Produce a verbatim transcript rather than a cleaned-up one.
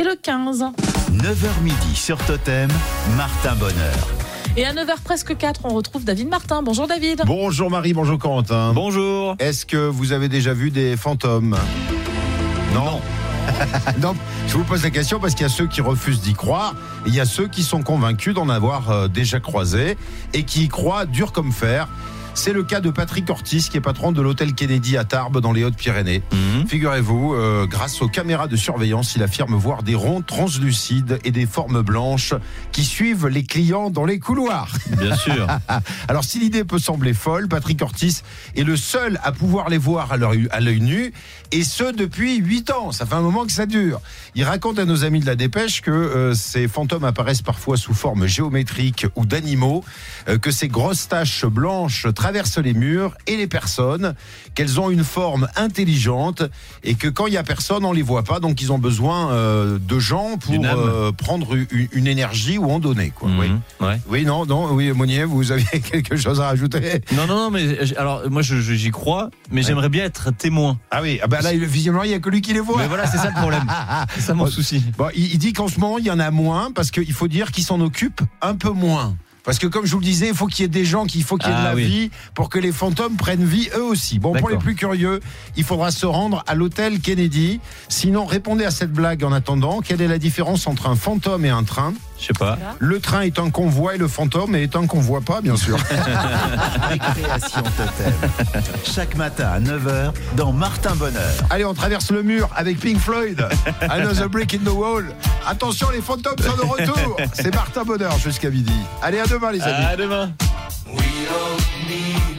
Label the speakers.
Speaker 1: le quinze.
Speaker 2: neuf heures midi sur Totem, Martin Bonheur.
Speaker 1: Et à neuf heures presque quatre, on retrouve David Martin. Bonjour David.
Speaker 3: Bonjour Marie, bonjour Corentin.
Speaker 4: Bonjour.
Speaker 3: Est-ce que vous avez déjà vu des fantômes ? Non. Non, je vous pose la question parce qu'il y a ceux qui refusent d'y croire et il y a ceux qui sont convaincus d'en avoir euh, déjà croisé et qui y croient dur comme fer. C'est le cas de Patrick Ortiz, qui est patron de l'hôtel Kennedy à Tarbes, dans les Hautes-Pyrénées. Mmh. Figurez-vous, euh, grâce aux caméras de surveillance, il affirme voir des ronds translucides et des formes blanches qui suivent les clients dans les couloirs.
Speaker 4: Bien sûr.
Speaker 3: Alors, si l'idée peut sembler folle, Patrick Ortiz est le seul à pouvoir les voir à l'œil, à l'œil nu, et ce depuis huit ans. Ça fait un moment que ça dure. Il raconte à nos amis de la Dépêche que euh, ces fantômes apparaissent parfois sous forme géométrique ou d'animaux, euh, que ces grosses taches blanches traversent les murs et les personnes, qu'elles ont une forme intelligente et que quand il n'y a personne, on ne les voit pas. Donc, ils ont besoin euh, de gens pour euh, prendre une, une énergie ou en donner. Quoi.
Speaker 4: Mmh,
Speaker 3: oui.
Speaker 4: Ouais.
Speaker 3: oui, non, non, oui, Monnier, vous aviez quelque chose à rajouter ?
Speaker 4: Non, non, non, mais alors moi je, je, j'y crois, mais ouais. J'aimerais bien être témoin.
Speaker 3: Ah oui, ah bah là, visiblement, il n'y a que lui qui les voit.
Speaker 4: Mais voilà, c'est ça le problème. C'est ça mon
Speaker 3: bon,
Speaker 4: souci.
Speaker 3: Bon, il, il dit qu'en ce moment, il y en a moins parce qu'il faut dire qu'il s'en occupe un peu moins. Parce que comme je vous le disais, il faut qu'il y ait des gens, qu'il faut qu'il y ait ah, de la oui. vie pour que les fantômes prennent vie eux aussi. Bon, D'accord. Pour les plus curieux, il faudra se rendre à l'hôtel Kennedy. Sinon, répondez à cette blague en attendant. Quelle est la différence entre un fantôme et un train ?
Speaker 4: Je sais pas.
Speaker 3: Le train est un convoi et le fantôme est un convoi pas, bien sûr.
Speaker 2: Récréation Totem. Chaque matin à neuf heures dans Martin Bonheur.
Speaker 3: Allez, on traverse le mur avec Pink Floyd. Another Brick in the Wall. Attention, les fantômes sont de retour. C'est Martin Bonheur jusqu'à midi. Allez, à demain, les amis.
Speaker 4: À demain. We don't need